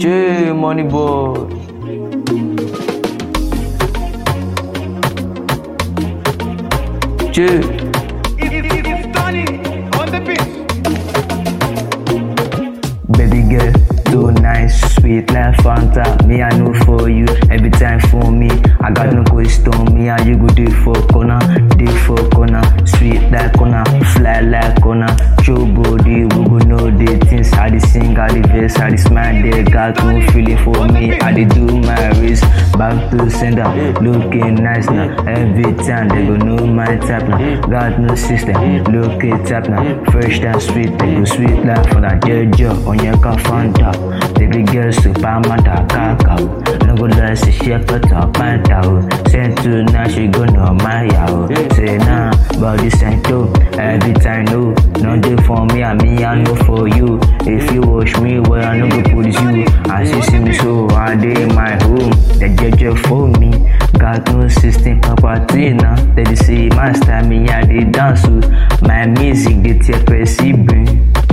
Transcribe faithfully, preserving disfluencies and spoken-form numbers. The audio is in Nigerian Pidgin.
J Money Boy. J. Baby girl, too nice, sweet like Fanta. Me I know for you, every time for me. I got no question, me and you go do for corner, do for corner. Sweet like corner, fly like corner. Show body, we go know the things. I dey sing, I dey verse, I dey smile. They got no feeling for me. I dey do my race, back to sender, looking nice now. Every time they go know my type now. Got no system, look it up now. Fresh and sweet, they go sweet like for that Jojo on your car Fanta. Baby girl, super mata cacao. No go let she shake her top pant out. Send to now she go know my yao. Say nah, but this ain't too. Every time no, no day for me and me I know for you. If you wash me well, I no go put you. I see see me so I dey in my home. The Jojo for me. Got no system property now. They say my style me I dey dance with. My music they take press brain.